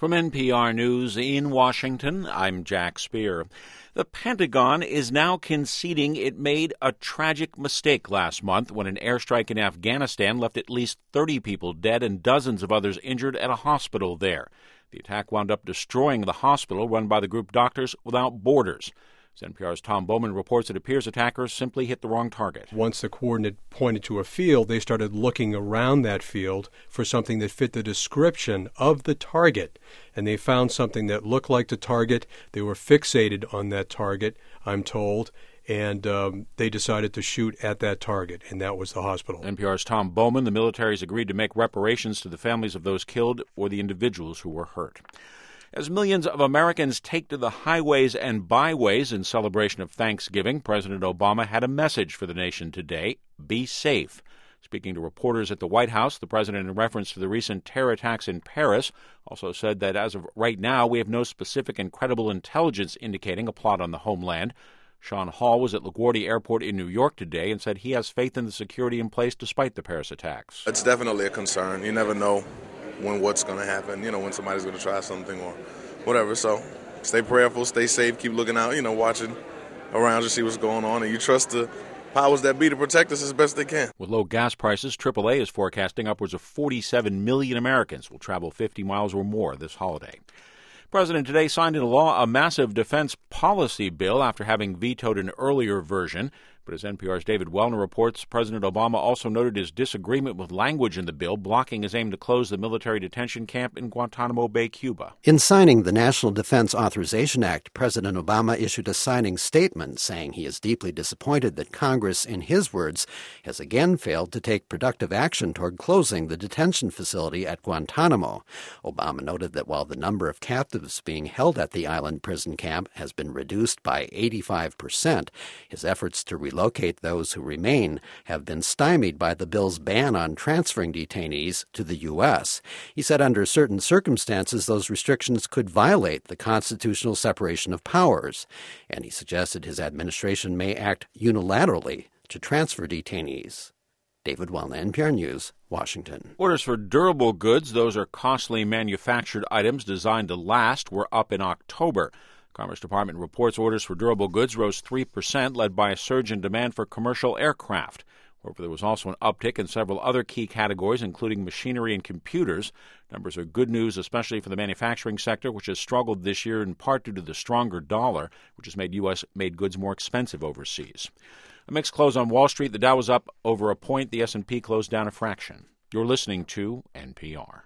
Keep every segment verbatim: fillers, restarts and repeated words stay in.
From N P R News in Washington, I'm Jack Speer. The Pentagon is now conceding it made a tragic mistake last month when an airstrike in Afghanistan left at least thirty people dead and dozens of others injured at a hospital there. The attack wound up destroying the hospital run by the group Doctors Without Borders. As N P R's Tom Bowman reports, it appears attackers simply hit the wrong target. Once the coordinate pointed to a field, they started looking around that field for something that fit the description of the target. And they found something that looked like the target. They were fixated on that target, I'm told, and um, they decided to shoot at that target, and that was the hospital. N P R's Tom Bowman. The military has agreed to make reparations to the families of those killed or the individuals who were hurt. As millions of Americans take to the highways and byways in celebration of Thanksgiving, President Obama had a message for the nation today: be safe. Speaking to reporters at the White House, the president, in reference to the recent terror attacks in Paris, also said that as of right now, we have no specific and credible intelligence indicating a plot on the homeland. Sean Hall was at LaGuardia Airport in New York today and said he has faith in the security in place despite the Paris attacks. It's definitely a concern. You never know when what's going to happen, you know, when somebody's going to try something or whatever. So stay prayerful, stay safe, keep looking out, you know, watching around to see what's going on, and you trust the powers that be to protect us as best they can. With low gas prices, triple A is forecasting upwards of forty-seven million Americans will travel fifty miles or more this holiday. The president today signed into law a massive defense policy bill after having vetoed an earlier version. But as N P R's David Wellner reports, President Obama also noted his disagreement with language in the bill, blocking his aim to close the military detention camp in Guantanamo Bay, Cuba. In signing the National Defense Authorization Act, President Obama issued a signing statement saying he is deeply disappointed that Congress, in his words, has again failed to take productive action toward closing the detention facility at Guantanamo. Obama noted that while the number of captives being held at the island prison camp has been reduced by eighty-five percent, his efforts to relocate those who remain have been stymied by the bill's ban on transferring detainees to the U S. He said under certain circumstances those restrictions could violate the constitutional separation of powers, and he suggested his administration may act unilaterally to transfer detainees. David Wellner, N P R News, Washington. Orders for durable goods, those are costly manufactured items designed to last, were up in October. Commerce Department reports orders for durable goods rose three percent, led by a surge in demand for commercial aircraft. However, there was also an uptick in several other key categories, including machinery and computers. Numbers are good news, especially for the manufacturing sector, which has struggled this year in part due to the stronger dollar, which has made U S-made goods more expensive overseas. A mixed close on Wall Street. The Dow was up over a point. The S and P closed down a fraction. You're listening to N P R.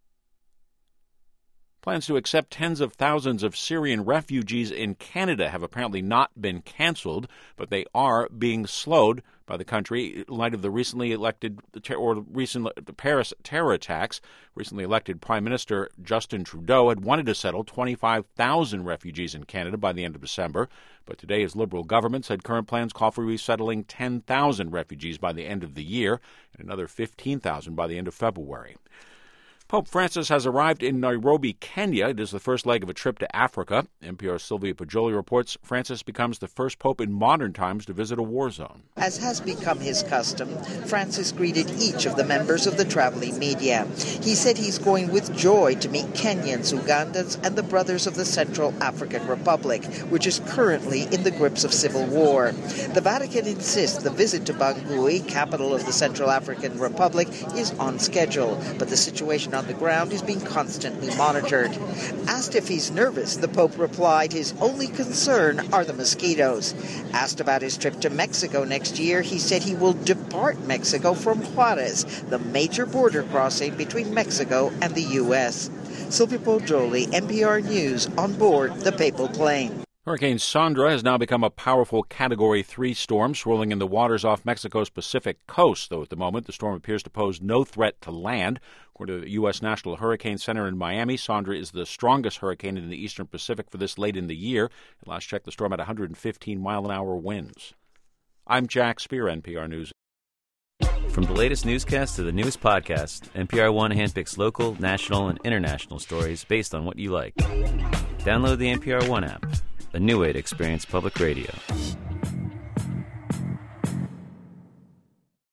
Plans to accept tens of thousands of Syrian refugees in Canada have apparently not been canceled, but they are being slowed by the country in light of the recently elected or recent Paris terror attacks. Recently elected Prime Minister Justin Trudeau had wanted to settle twenty-five thousand refugees in Canada by the end of December, but today his Liberal government said current plans call for resettling ten thousand refugees by the end of the year and another fifteen thousand by the end of February. Pope Francis has arrived in Nairobi, Kenya. It is the first leg of a trip to Africa. N P R's Sylvia Poggioli reports Francis becomes the first pope in modern times to visit a war zone. As has become his custom, Francis greeted each of the members of the traveling media. He said he's going with joy to meet Kenyans, Ugandans, and the Brothers of the Central African Republic, which is currently in the grips of civil war. The Vatican insists the visit to Bangui, capital of the Central African Republic, is on schedule, but the situation on the ground is being constantly monitored. Asked if he's nervous, the Pope replied his only concern are the mosquitoes. Asked about his trip to Mexico next year, he said he will depart Mexico from Juarez, the major border crossing between Mexico and the U S. Sylvia Poggioli, N P R News, on board the papal plane. Hurricane Sandra has now become a powerful Category three storm, swirling in the waters off Mexico's Pacific coast, though at the moment the storm appears to pose no threat to land. According to the U S National Hurricane Center in Miami, Sandra is the strongest hurricane in the eastern Pacific for this late in the year. At last check, the storm had one hundred fifteen mile-an-hour winds. I'm Jack Speer, N P R News. From the latest newscast to the newest podcast, N P R One handpicks local, national, and international stories based on what you like. Download the N P R One app, a new way to experience public radio.